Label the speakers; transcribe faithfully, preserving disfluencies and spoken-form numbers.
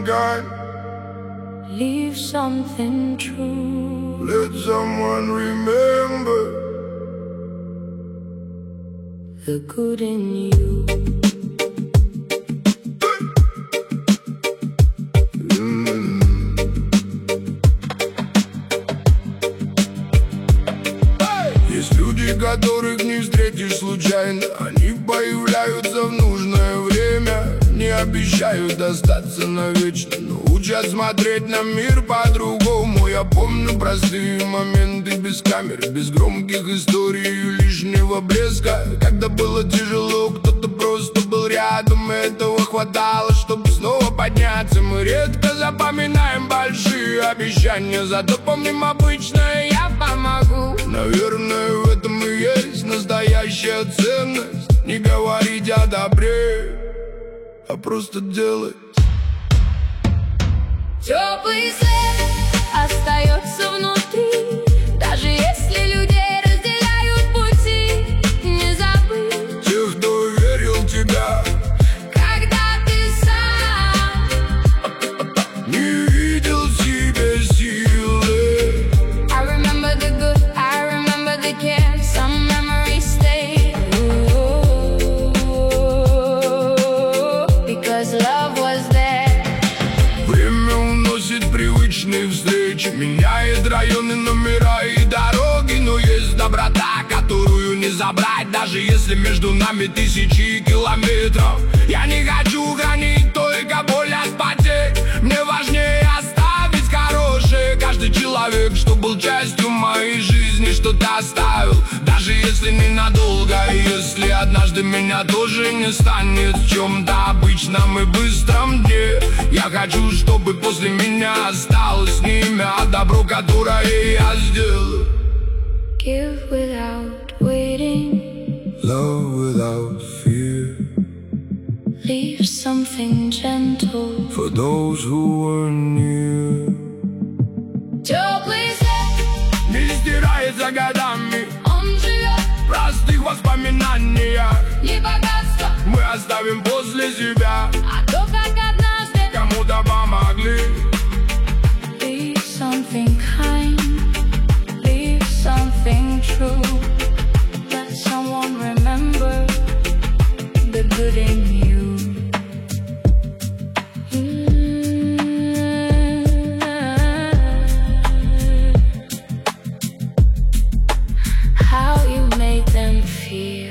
Speaker 1: mankind.
Speaker 2: Leave something true.
Speaker 1: Let someone remember
Speaker 2: the good in you.
Speaker 1: Есть люди, которых не встретишь случайно. Они появляются в нужное время, не обещают остаться навечно, но учат смотреть на мир по-другому. Я помню простые моменты без камер, без громких историй и лишнего блеска. Когда было тяжело, кто-то просто был рядом, и этого хватало, чтобы снова подняться. Мы редко запоминаем большие обещания, зато помним обычное «я помогу». Наверное, в этом и есть настоящая ценность. Не говорить о добре, а просто делать.
Speaker 2: Теплый след остается внутри, даже если людей разделяют пути. Не забыть
Speaker 1: тех, кто верил в тебя,
Speaker 2: когда ты сам
Speaker 1: не видел в себе силы.
Speaker 2: I remember the good, I remember the care. Some memories stay, because love was there.
Speaker 1: Время уносит привычные встречи, меняет районы, номера и дороги. Но есть доброта, которую не забрать, даже если между нами тысячи километров. Я не хочу хранить только боль от потерь, мне важнее оставить хорошее. Каждый человек, что был частью моей жизни, что-то оставил, даже если ненадолго. И если однажды меня тоже не станет в чем-то обычном и быстром дне, я хочу, чтобы после меня осталось не имя, а добро, которое я сделал.
Speaker 2: Give without waiting,
Speaker 1: Love without fear,
Speaker 2: leave something gentle.
Speaker 1: for those who were near.
Speaker 2: Теплый след,
Speaker 1: Не стирается годами
Speaker 2: он живет,
Speaker 1: в простых воспоминаниях.
Speaker 2: не богатство,
Speaker 1: Мы оставим после себя,
Speaker 2: а то, как однажды.
Speaker 1: кому-то помогли.
Speaker 2: Leave something kind, leave something true. Let someone remember the good in you. Mm. How you made them feel.